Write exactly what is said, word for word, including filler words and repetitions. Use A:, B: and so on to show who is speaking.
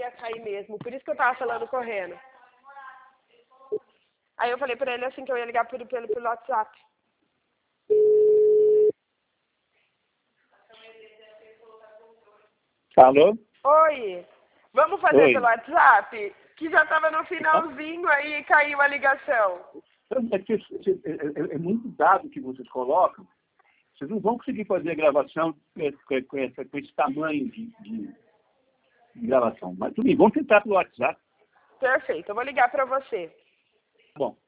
A: ia cair mesmo. Por isso que eu tava falando correndo. Aí eu falei pra ele assim que eu ia ligar pelo, pelo, pelo WhatsApp.
B: Alô?
A: Oi. Vamos fazer
B: Oi.
A: pelo WhatsApp? Que já tava no finalzinho aí e caiu a ligação.
B: É, que, é, é, é muito dado que vocês colocam. Vocês não vão conseguir fazer a gravação com, com, essa, com esse tamanho de, de, de gravação. Mas tudo bem, vamos tentar pelo WhatsApp.
A: Perfeito. Eu vou ligar pra você.
B: Bom.